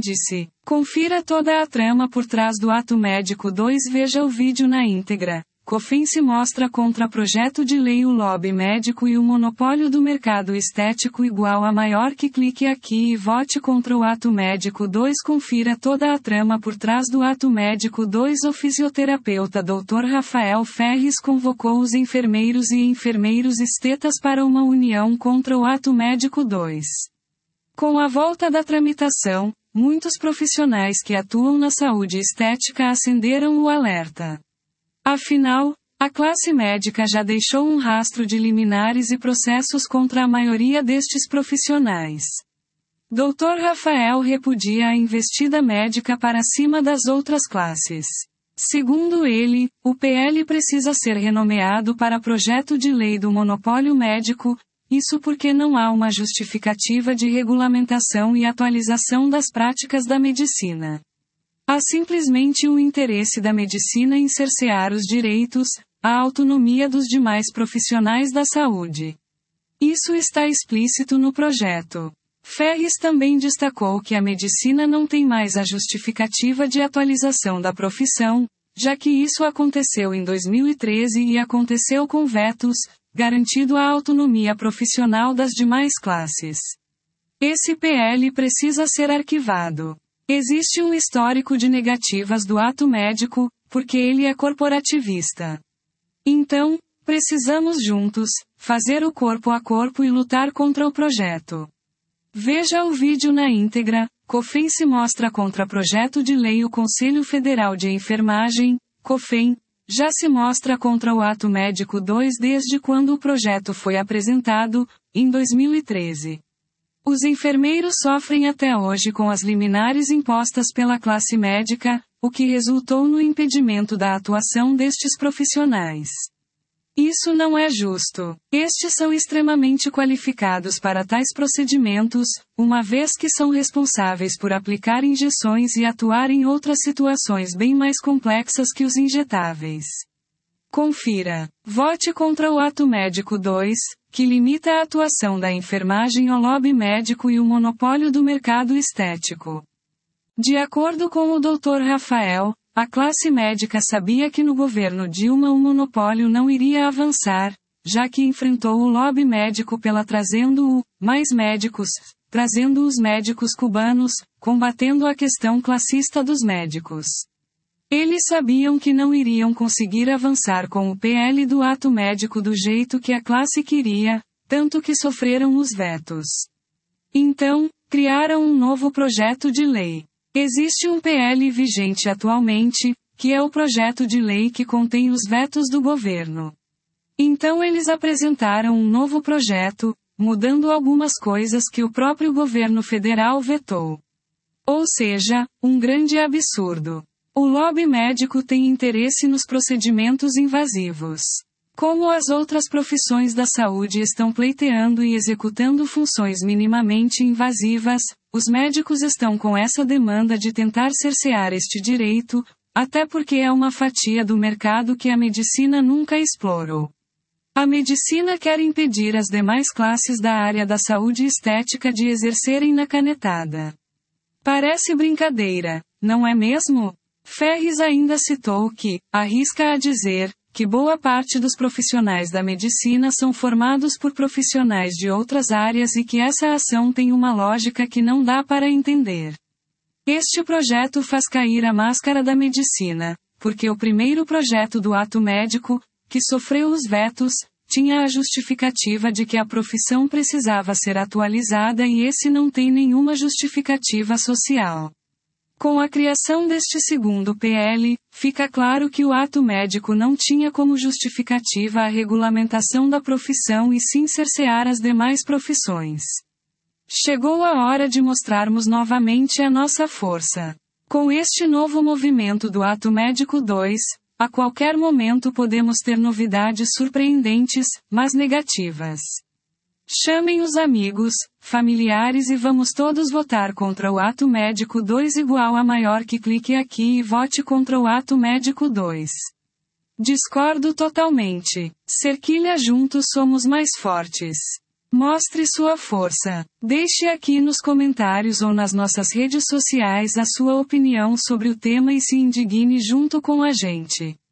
índice. Confira toda a trama por trás do ato médico 2. Veja o vídeo na íntegra. COFIN se mostra contra projeto de lei. O lobby médico e o monopólio do mercado estético igual a maior. Que clique aqui e vote contra o ato médico 2. Confira toda a trama por trás do ato médico 2. O fisioterapeuta Dr. Rafael Ferris convocou os enfermeiros e enfermeiros estetas para uma união contra o ato médico 2. Com a volta da tramitação, muitos profissionais que atuam na saúde estética acenderam o alerta. Afinal, a classe médica já deixou um rastro de liminares e processos contra a maioria destes profissionais. Dr. Rafael repudia a investida médica para cima das outras classes. Segundo ele, o PL precisa ser renomeado para Projeto de Lei do Monopólio Médico, isso porque não há uma justificativa de regulamentação e atualização das práticas da medicina. Há simplesmente o interesse da medicina em cercear os direitos, a autonomia dos demais profissionais da saúde. Isso está explícito no projeto. Ferris também destacou que a medicina não tem mais a justificativa de atualização da profissão, já que isso aconteceu em 2013 e aconteceu com vetos, garantindo a autonomia profissional das demais classes. Esse PL precisa ser arquivado. Existe um histórico de negativas do ato médico, porque ele é corporativista. Então, precisamos juntos, fazer o corpo a corpo e lutar contra o projeto. Veja o vídeo na íntegra. COFIN se mostra contra projeto de lei. O Conselho Federal de Enfermagem, COFEN, já se mostra contra o ato médico 2 desde quando o projeto foi apresentado, em 2013. Os enfermeiros sofrem até hoje com as liminares impostas pela classe médica, o que resultou no impedimento da atuação destes profissionais. Isso não é justo. Estes são extremamente qualificados para tais procedimentos, uma vez que são responsáveis por aplicar injeções e atuar em outras situações bem mais complexas que os injetáveis. Confira. Vote contra o ato médico 2, que limita a atuação da enfermagem ao lobby médico e o monopólio do mercado estético. De acordo com o Dr. Rafael, a classe médica sabia que no governo Dilma o monopólio não iria avançar, já que enfrentou o lobby médico pela trazendo mais médicos, trazendo os médicos cubanos, combatendo a questão classista dos médicos. Eles sabiam que não iriam conseguir avançar com o PL do ato médico do jeito que a classe queria, tanto que sofreram os vetos. Então, criaram um novo projeto de lei. Existe um PL vigente atualmente, que é o projeto de lei que contém os vetos do governo. Então eles apresentaram um novo projeto, mudando algumas coisas que o próprio governo federal vetou. Ou seja, um grande absurdo. O lobby médico tem interesse nos procedimentos invasivos. Como as outras profissões da saúde estão pleiteando e executando funções minimamente invasivas, os médicos estão com essa demanda de tentar cercear este direito, até porque é uma fatia do mercado que a medicina nunca explorou. A medicina quer impedir as demais classes da área da saúde estética de exercerem na canetada. Parece brincadeira, não é mesmo? Ferris ainda citou que, arrisca a dizer, que boa parte dos profissionais da medicina são formados por profissionais de outras áreas e que essa ação tem uma lógica que não dá para entender. Este projeto faz cair a máscara da medicina, porque o primeiro projeto do ato médico, que sofreu os vetos, tinha a justificativa de que a profissão precisava ser atualizada e esse não tem nenhuma justificativa social. Com a criação deste segundo PL, fica claro que o ato médico não tinha como justificativa a regulamentação da profissão e sim cercear as demais profissões. Chegou a hora de mostrarmos novamente a nossa força. Com este novo movimento do ato médico 2, a qualquer momento podemos ter novidades surpreendentes, mas negativas. Chamem os amigos, familiares e vamos todos votar contra o ato médico 2 igual a maior. Que clique aqui e vote contra o ato médico 2. Discordo totalmente. Cerquilha juntos somos mais fortes. Mostre sua força. Deixe aqui nos comentários ou nas nossas redes sociais a sua opinião sobre o tema e se indigne junto com a gente.